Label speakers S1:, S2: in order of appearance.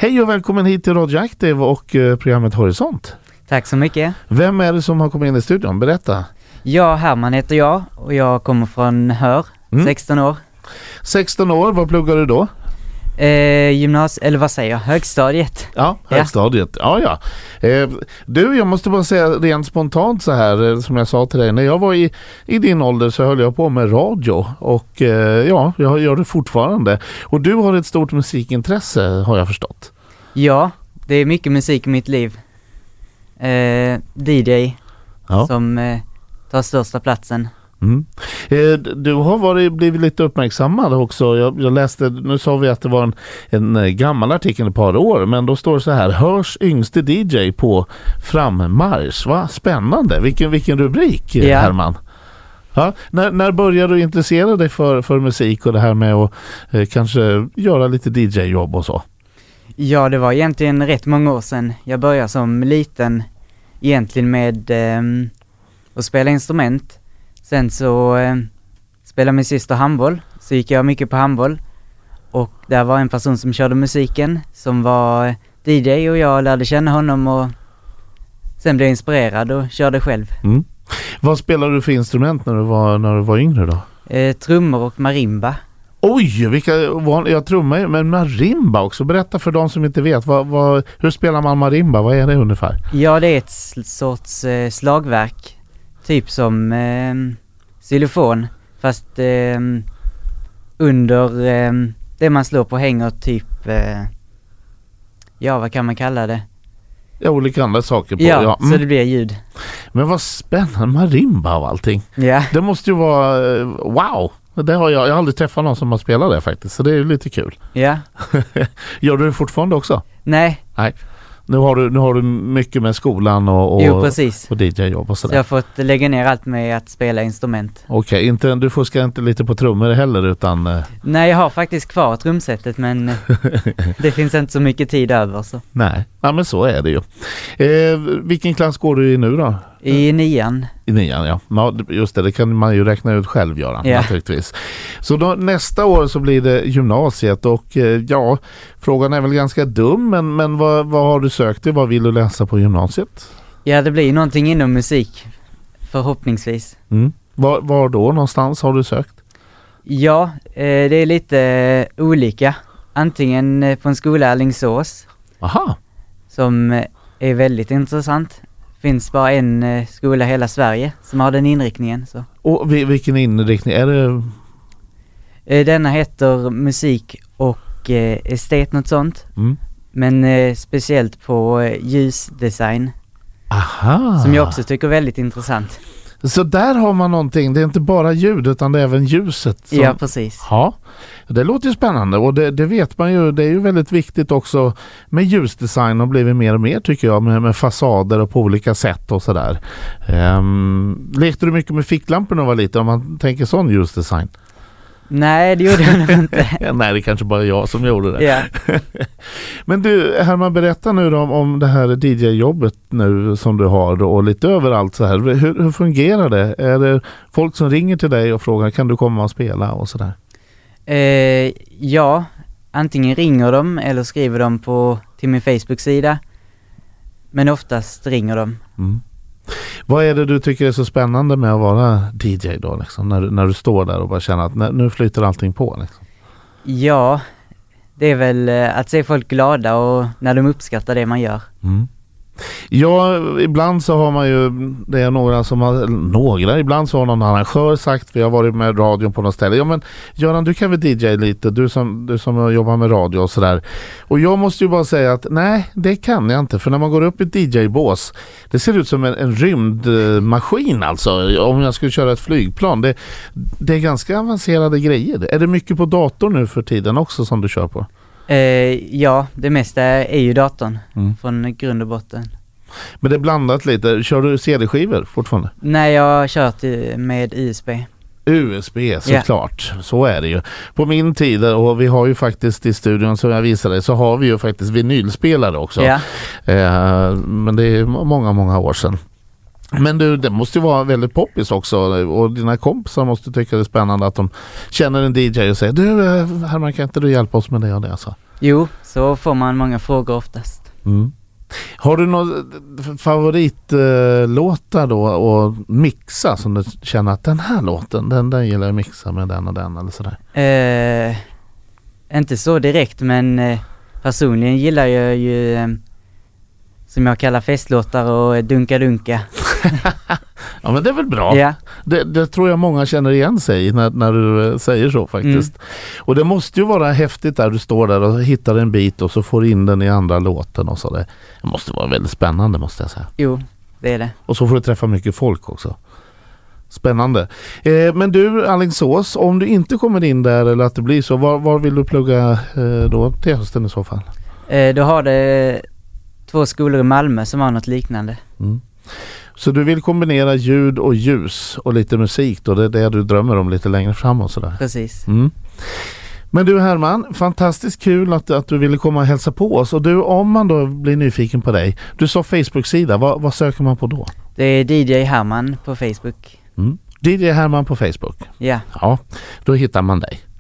S1: Hej och välkommen hit till Radioaktiv och programmet Horisont.
S2: Tack så mycket.
S1: Vem är det som har kommit in i studion? Berätta.
S2: Ja, Herman heter jag och jag kommer från Hör, 16 år.
S1: 16 år, vad pluggar du då?
S2: Högstadiet.
S1: Ja, högstadiet. Ja. Du, jag måste bara säga rent spontant så här, som jag sa till dig. När jag var i din ålder så höll jag på med radio och jag gör det fortfarande. Och du har ett stort musikintresse, har jag förstått.
S2: Ja, det är mycket musik i mitt liv. DJ som tar största platsen.
S1: Du har blivit lite uppmärksammad också. Jag läste, nu sa vi att det var en gammal artikel ett par år, men då står det så här: Hörs yngste DJ på frammarsch. Vad spännande. Vilken rubrik, Herman. Ja, när började du intressera dig för musik och det här med att kanske göra lite DJ-jobb och så?
S2: Ja, det var egentligen rätt många år sedan. Jag började som liten egentligen med att spela instrument. Sen så spelade min syster handboll, så gick jag mycket på handboll. Och där var en person som körde musiken som var DJ och jag lärde känna honom och sen blev jag inspirerad och körde själv.
S1: Vad spelade du för instrument när du var yngre då?
S2: Trummor och marimba.
S1: Oj, jag trummar men marimba också. Berätta för de som inte vet, hur spelar man marimba? Vad är det ungefär? Ja,
S2: det är ett sorts slagverk. Typ som xylofon, fast under det man slår på hänger typ, vad kan man kalla det?
S1: Ja, olika andra saker på.
S2: Ja, så det blir ljud.
S1: Men vad spännande, marimba och allting.
S2: Ja.
S1: Det måste ju vara, wow! Det har jag har aldrig träffat någon som har spelat det faktiskt, så det är ju lite kul.
S2: Ja.
S1: Gör du det fortfarande också?
S2: Nej.
S1: Nu har du mycket med skolan och DJ-jobb och sådär.
S2: Så jag har fått lägga ner allt med att spela instrument.
S1: Okej, du fuskar inte lite på trummor heller utan...
S2: Nej, jag har faktiskt kvar trumsetet men det finns inte så mycket tid över så.
S1: Nej, men så är det ju. Vilken klass går du i nu då?
S2: I 9:an.
S1: I 9:an, ja. Just det kan man ju räkna ut själv, Göran, naturligtvis. Så då, nästa år så blir det gymnasiet och frågan är väl ganska dum, men vad har du sökt dig? Vad vill du läsa på gymnasiet? Ja,
S2: det blir någonting inom musik, förhoppningsvis.
S1: Var då någonstans har du sökt?
S2: Ja, det är lite olika. Antingen på en skola i Alingsås.
S1: Aha.
S2: Som är väldigt intressant. Finns bara en skola i hela Sverige som har den inriktningen. Så.
S1: Och vilken inriktning? Är det?
S2: Denna heter musik och estet, något sånt. Men speciellt på ljusdesign.
S1: Aha.
S2: Som jag också tycker är väldigt intressant.
S1: Så där har man någonting, det är inte bara ljud utan det är även ljuset.
S2: Ja, precis.
S1: Ja, det låter ju spännande och det vet man ju, det är ju väldigt viktigt också med ljusdesign och blivit mer och mer tycker jag med fasader och på olika sätt och sådär. Lekte du mycket med ficklampor när du var liten om man tänker sån ljusdesign?
S2: Nej, det gjorde jag nog inte.
S1: Nej, det är kanske bara jag som gjorde det.
S2: Ja.
S1: Men du, Herman, berätta nu då om det här DJ-jobbet nu som du har och lite överallt så här. Hur fungerar det? Är det folk som ringer till dig och frågar kan du komma och spela och sådär?
S2: Ja, antingen ringer de eller skriver de till min Facebook-sida. Men oftast ringer de.
S1: Vad är det du tycker är så spännande med att vara DJ då liksom, när du står där och bara känner att nu flyter allting på liksom? Ja,
S2: det är väl att se folk glada och när de uppskattar det man gör.
S1: Ja, ibland så har man ju det är ibland så har någon arrangör sagt, vi har varit med radion på något ställe. Ja men Göran, du kan väl DJ lite, du som jobbar med radio och sådär. Och jag måste ju bara säga att nej, det kan jag inte. För när man går upp i ett DJ-bås, det ser ut som en rymdmaskin alltså. Om jag skulle köra ett flygplan, det är ganska avancerade grejer. Är det mycket på dator nu för tiden också som du kör på?
S2: Ja, det mesta är ju datorn från grund och botten.
S1: Men det är blandat lite. Kör du CD-skivor fortfarande?
S2: Nej, jag har kört med USB.
S1: USB, såklart. Så är det ju. På min tid, och vi har ju faktiskt i studion som jag visade, så har vi ju faktiskt vinylspelare också. Men det är många, många år sedan. Men du, det måste ju vara väldigt poppis också och dina kompisar måste tycka det är spännande att de känner en DJ och säger du Herman, kan inte du hjälpa oss med det och det? Så.
S2: Jo, så får man många frågor oftast.
S1: Mm. Har du några favoritlåtar då och mixa som du känner att den här låten, den gillar jag att mixa med den och den eller sådär?
S2: Inte så direkt, men personligen gillar jag ju som jag kallar festlåtar och dunka.
S1: Ja, men det är väl bra.
S2: Ja.
S1: Det tror jag många känner igen sig när du säger så faktiskt. Och det måste ju vara häftigt där du står där och hittar en bit och så får in den i andra låten och så. Det måste vara väldigt spännande, måste jag säga.
S2: Jo, det är det.
S1: Och så får du träffa mycket folk också. Spännande. Men du, Alingsås, om du inte kommer in där eller att det blir så, var vill du plugga då till hösten i så fall?
S2: Då har det 2 skolor i Malmö som har något liknande.
S1: Mm. Så du vill kombinera ljud och ljus och lite musik då, det är det du drömmer om lite längre fram och sådär.
S2: Precis.
S1: Mm. Men du Herman, fantastiskt kul att du ville komma och hälsa på oss. Och du, om man då blir nyfiken på dig, du sa Facebook-sida, vad söker man på då?
S2: Det är DJ Herman på Facebook.
S1: DJ Herman på Facebook.
S2: Ja.
S1: Ja, då hittar man dig.